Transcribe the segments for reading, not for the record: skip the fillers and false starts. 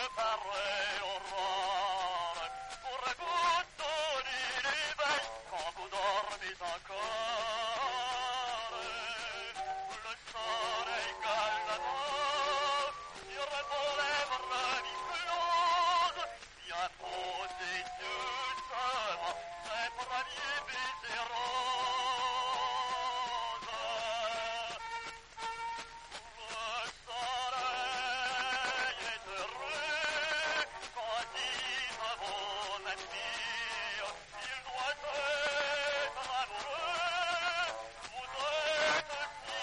pareille aurore, pour un goutte l'éveil quand vous dormez encore. Le soleil galant sur vos lèvres mi-closes vient poser doucement ses premiers baisers roses. Le soleil est heureux quand il vous admire. Il doit être amoureux, vous êtes si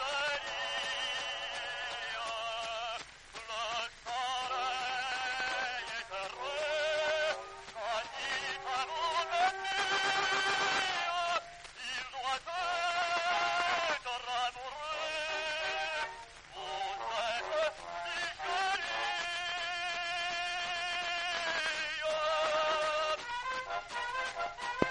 jolie. Le soleil est heureux quand il vous admire. Il doit être amoureux, vous êtes si jolie.